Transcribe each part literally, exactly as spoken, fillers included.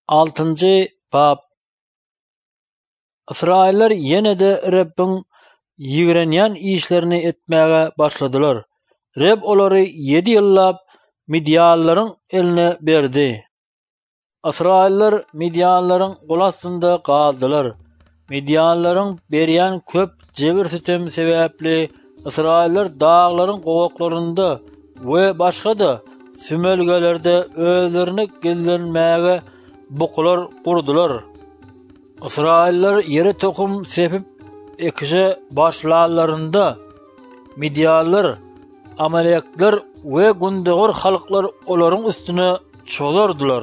altıncı bab. İsrailler yine de Rabbin ýigrenýän işlerini etmäge başladylar. Rab olary yedi ýyllap Midyanlaryň eline berdi. İsrailler Midyanlaryň golasynda galdylar. Midyanlaryň berýän köp jebir sütem sebäpli İsrailler dağlaryň gowaklarynda we başga da sümölgelerde özlerine gellenmäge bukular kurdular. İsrailler yere tokum sepip ekişe başlarlarında Midyanlar, Amalekler we gündegor halklar olaryň üstüne çolardylar.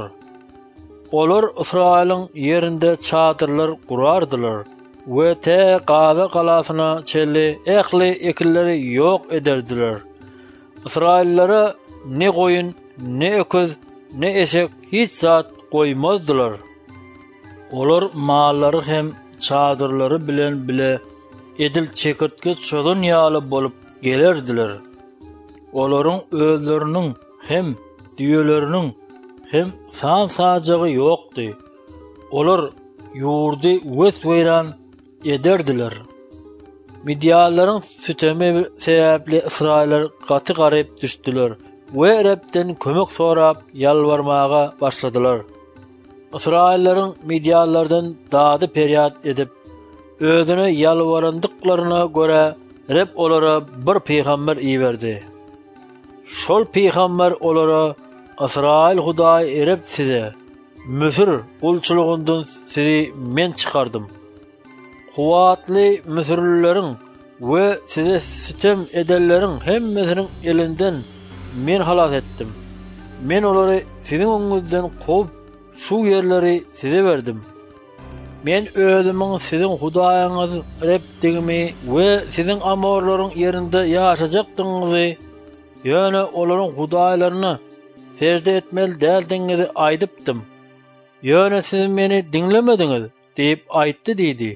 Olar İsrailiň yerinde çadırlar kurardylar we te Gaza galasyna çelli ähli ekilleri ýok ederdiler. İsraillere ne goýun, ne öküz, ne eşek hiç zat goýmazdylar. Olar mallary hem çadırlary bilen bile edil çekirtge çodun ýaly bolup gelerdiler. Olaryň özleriniň hem düýeleriniň hem san sajagy ýokdy. Olar ýurdy wes weýran ederdiler. Midyanlaryň sütemi sebäpli İsrailler gaty garyp düşdiler we Rabden kömek sorap ýalwarmaga başladylar. İsraillerin Midyanlardan dady peryat edip özüne ýalwarandyklaryna göre Rab olara bir peýgamber iýerdi. Şol peýgamber olara İsrail Hudaý Rab size Müsir ulçulugyndan sizi men çykardym. Kuwatly Müsirlileriň we size sütem edenleriň hemmesiniň elinden men halas etdim. Men olary sizin öňüňizden gowy şu yerleri size berdim. Men özümiň sizin Hudaýyňyz Rabdigimi we sizin amorlaryň yerinde ýaşajakdyňyzy, ýöne olaryň hudaýlaryna secde etmeli däldiňizi aýdypdym. Ýöne siz meni diňlemediňiz diýip aýtdy diýdi.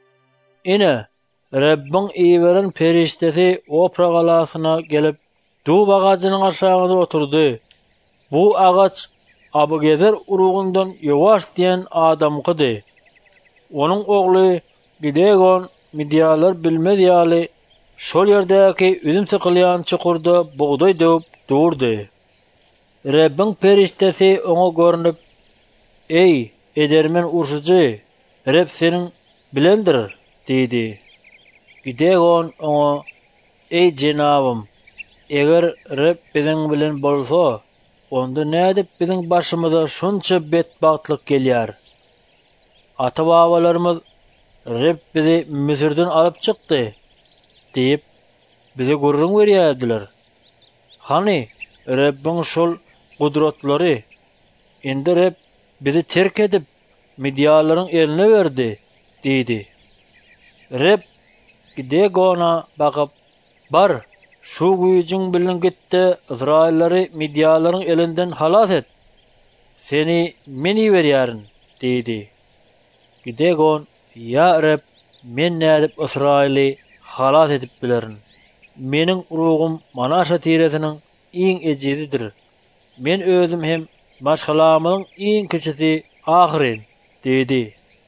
Ine Rabbiň iýberen periştesi opra galasyna gelip dub agaçynyň aşagyda oturdy. Bu agaç Abugezer urugundan ýowaş diýen adamkydy. Onuň ogly Gideon Midyanlar bilmez ýaly şol ýerdäki üzüm çykylýan çukurda buğday döwüp durdy. Rabbiň periştesi oňa görnüp, "Ey edermen urşuji, Rab seniň bilendir" diýdi. Gideon oňa, "Ey jenabym, eger Rab biziň bilen bolsa, onda nädip biziň başymyza şunça betbagtlyk gelýär? Ata-babalarymyz Rab bizi Misirden alyp çykdy diýip bize gurrun berýärdiler. Hani Rabbiň şol gudratlary indi Rab bizi terk edip Midyanlaryň eline berdi" diýdi. Rab Gideon'a bakyp, "Bar, şu güýjüň bilen gitdi, İsrailleri Midyanlaryň elinden halas et. Seni men berýärin" diýdi. Gideon, "Ya Rab, men nädip İsraili halas edip bilerin? Meniň rugum Manaşa tiresiniň iň ejididir. Men özüm hem maşgalamyň iň kiçisi ahyrin" diýdi.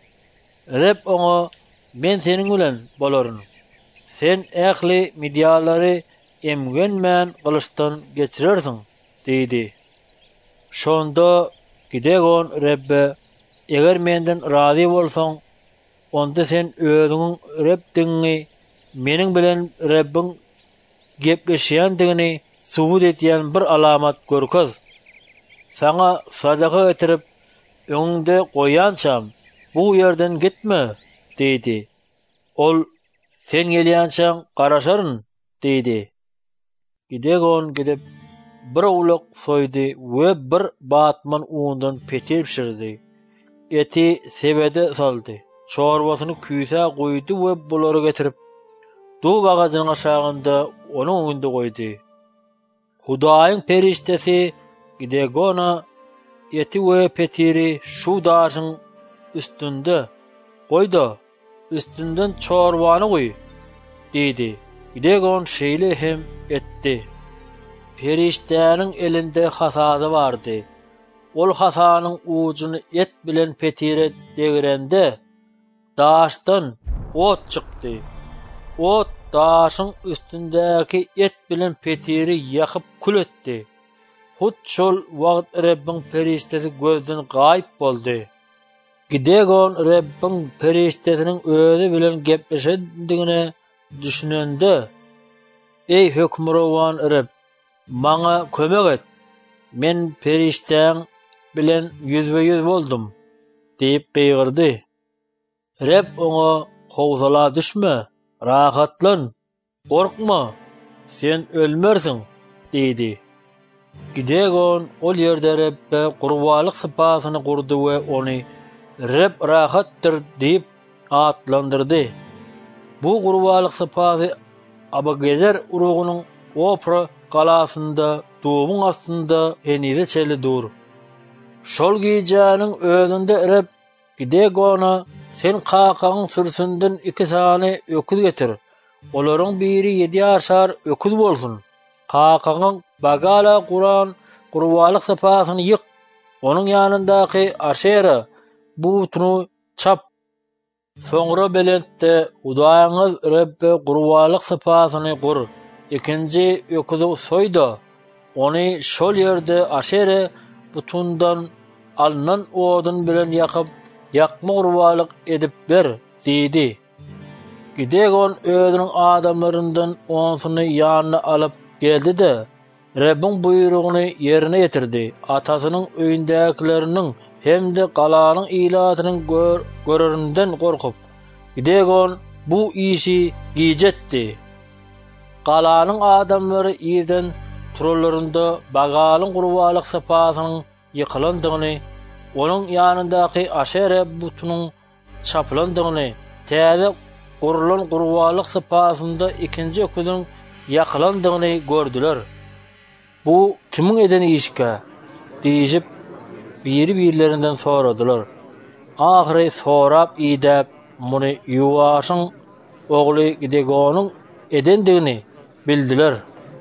Rab oňa, "Men seniň bilen bolaryn. Sen ähli Midyanlary emgenmän gylışdan geçirersiň" diýdi. Şonda Gideon Rabbe, "Eger menden razy bolsaň, onda sen özüňiň Rabdiňi meniň bilen Rabbiň gepleşýändigini subut etýän bir alamat görkez. Saňa sadaka getirip öňüňde goýançam, bu ýerden gitme" diýdi. Ol, "Sen gelýänçäň garaşaryn" diýdi. Gideon gidip bir ulak soýdy we bir batman uňundan petir pişirdi. Eti sebede saldy. Çorbasyny küýse goýdy we bulary getirip dub agaçynyň aşagynda onuň öňünde goýdy. Hudaýyň periştesi Gideon'a eti we petiri şu daşyň üstünde goýdy, üstünden çorbany goý diýdi. Gideon şeýle hem etdi. Periştäniň elinde hasazy bardy. ol hasanyň ujuny et bilen petire degirende daşdan ot çykdy. Ot daşyň üstündäki et bilen petiri ýakyp kül etdi. Hut şol wagt Rabbiň periştesi gözden gaýyp boldy. Gidegon Rabbiň periştesiniň özü bilen gepleşendigine düşünende, "Ey hökmürowan Rabb, maňa kömek et. Men perişteň bilen yüzbe yüz boldum," diýip gygyrdy. Rabb oňa "Howsala düşme, rahatlan, gorkma, sen ölmersiň," diýdi. Gidegon ol ýerde Rabbe gurbalyk sypatyny gurdy we ony Rabb rahatdyr diýip atlandyrdy. Bu gurbalyk sypaty Abagezer urugynyň Opra galasynda dowuň astynda henize çeli dur. Şol gijanyň özünde Rabb Gidegona "Sen kakagyň sürsünden iki sany öküz getir. Olaryň biri ýedi ýaşar öküz bolsun. Kakagyň bagala Kur'an gurbalyk sypatyny ýyk. Onuň ýanyndaky Aşera butuny çap. Soňra belentde Hudaýyňyz Rabbe gurbalyk sypatyny gur. Ikinji öküzi soýda. Ony şol ýerde Aşera butundan alynan odun bilen ýakyp ýakma gurbalyk edip ber," diýdi. Gidegon özüniň adamlaryndan onsyny ýanyna alyp geldi-de Rabbiň buýrugyny ýerine ýetirdi. Atasynyň öýündäkileriniň hemde galanyň ilatynyň gör görürinden gorkup Gidegon bu işi gijetdi. Galanyň adamlary ýerden turlarynda bagalyň gurbalyk sypatynyň ýykylandygyny, onuň ýanyndaky Aşera butunyň çaplandygyny, täze gurulan gurbalyk sypatynda ikinji öküziň ýakylandygyny gördüler. "Bu kimiň eden işke?" diýip biri-birlerinden soradylar. Ahry sorap ýydyp, muny Ýuwaşyň ogly Gidegonyň edendigini bildiler.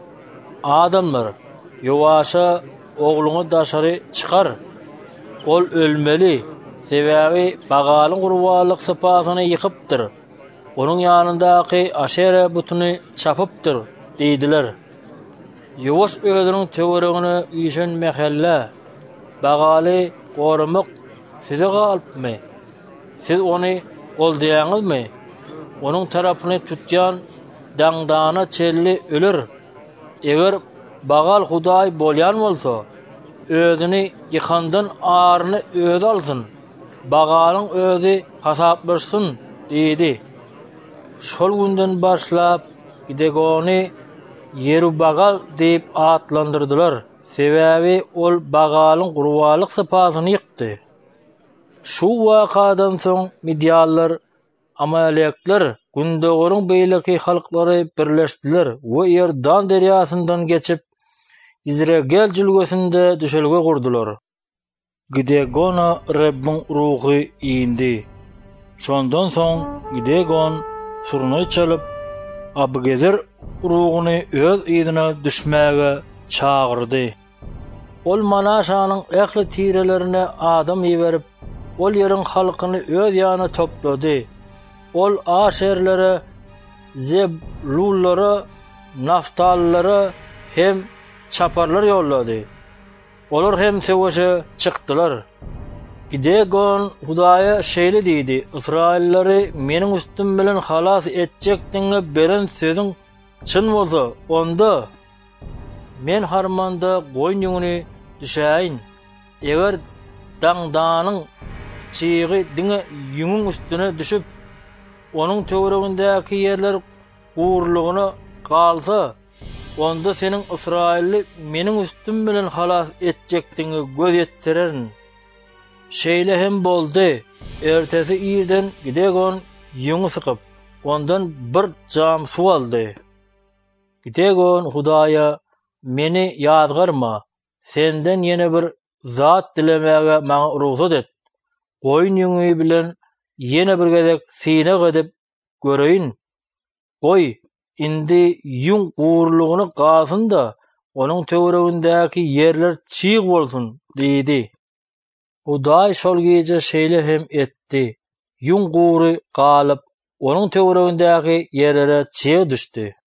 Adamlar, "Ýuwaşa ogluňy daşary çykar. Ol ölmeli, sebäbi bagalyň gurbalyk sypatyny ýykypdyr. Onuň ýanyndaky Aşera butuny çapypdyr," diýdiler. Ýuwaş özüniň töweregine ýüşen mehelle, "Bagaly goramak size galypmy? Siz ony goldaýaňyzmy? Onuň tarapyny tutýan daňdana çelli öler. Eger bagal Hudaý bolýan bolsa, özüni ýykandan aryny öz alsyn. Bagalyň özü hasaplaşsyn," diýdi. Şol günden başlap Gidegony Yerubagal diýip atlandyrdylar. Sebäbi ol bagalyň gurbalyk sypatyny ýykdy. Şu wakadan soň Midianlar, Amalekler, Gündogaryň beýleki halklary birleşdiler we Ýerdan derýasyndan geçip Izrail jülgesinde düşelge gurdular. Gidegona Rabbiň ruhy indi. Şondan soň Gidegon surnuy çalyp Abagezer urugyny öz ýerine düşmäge çağırdy. Ol Manaşanyň ähli tirelerine adam ýeberip, ol ýeriň halkyny öz ýanyna toplady. Ol Aşerlere, Zebulunlara, Naftallara hem çaparlar ýollady. Olar hem seweşe çykdylar. Gidegon Hudaýa şeýle diýdi: "Israillary meniň üstüm bilen halas etjekdiňe beren sözüň çyn bolsa, onda men harmanda goýun ýüňüni düşäýin. Eger daňdanyň çygy diňe ýüňüň üstüne düşüp, onuň töweregindäki ýerler gurlugyna galsa, onda seniň Israilli meniň üstüm bilen halas etjekdiňe göz ýetdirerin." Şeýle hem boldy. Ertesi ýerden Gidegon ýüňi sykyp, ondan bir jam suw aldy. Gidegon Hudaýa, "Meni ýazgarma, senden ýene bir zat dilemäge maňa ruhsat et. Goýun ýüňi bilen ýene bir gezek sine gedip göreýin. Goý, indi ýüň gurlugyny gasyn da, onuň töweregindäki ýerler çyýg bolsun," diýdi. Hudaý şol gece şeýle hem etdi. Ýun gury galyp, onuň töweregindägi ýerlere çiýe düşdi.